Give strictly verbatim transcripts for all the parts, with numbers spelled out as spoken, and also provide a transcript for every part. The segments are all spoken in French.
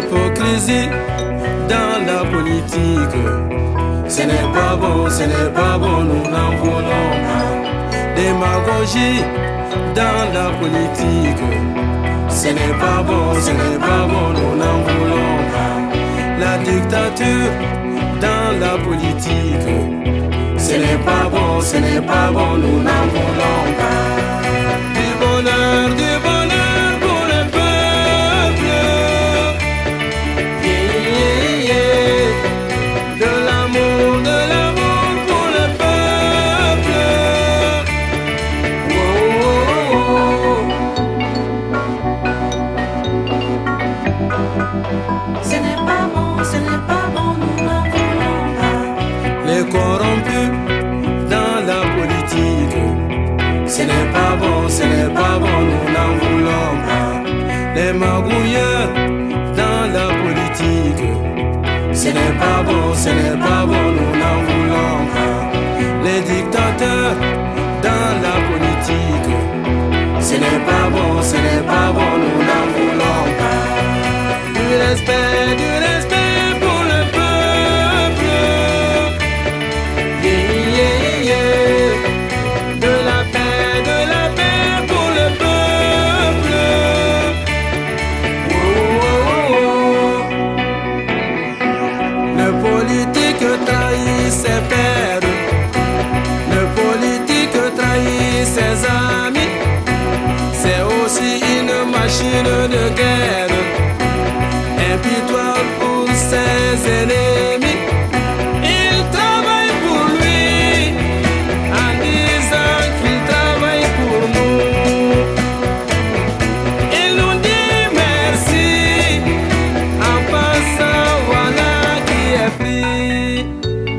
L'hypocrisie dans la politique, ce n'est pas bon, ce n'est pas bon, nous n'en voulons pas. Démagogie dans la politique, ce n'est pas bon, ce n'est pas bon, nous n'en voulons pas. La dictature dans la politique, ce n'est pas bon, ce n'est pas bon, nous n'en voulons pas. Du bonheur, du bonheur pour le peuple, yeah, yeah, yeah. De l'amour, de l'amour pour le peuple, oh, oh, oh. Ce n'est pas bon, ce n'est pas bon, nous n'en voulons pas. Les corrompus dans la politique, ce n'est pas bon, ce n'est pas bon, nous n'en voulons pas. Les magouilleurs dans la politique, ce n'est pas bon, ce n'est pas bon, nous n'en voulons pas. Les dictateurs dans la politique, ce n'est pas bon, ce n'est pas bon, nous n'en voulons pas. Du respect, du respect pour le peuple, yeah, yeah, yeah. De la paix, de la paix pour le peuple, oh, oh, oh. Le politique trahit ses pères, le politique trahit ses amis. C'est aussi une machine de guerre, impitoyable pour ses ennemis. Il travaille pour lui en disant qu'il travaille pour nous. Il nous dit merci en passant, voilà qui est pris.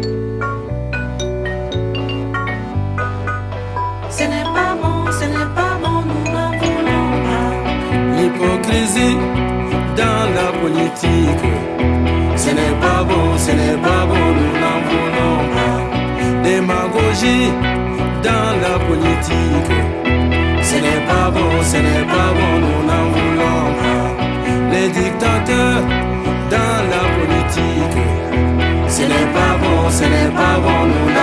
Ce n'est pas bon, ce n'est pas bon, nous n'en voulons pas. L'hypocrisie dans la politique, ce n'est pas bon, ce n'est pas bon, nous n'en voulons pas. Démagogie dans la politique, ce n'est pas bon, ce n'est pas bon, nous n'en voulons pas. Les dictateurs dans la politique, ce n'est pas bon, ce n'est pas bon, nous n'en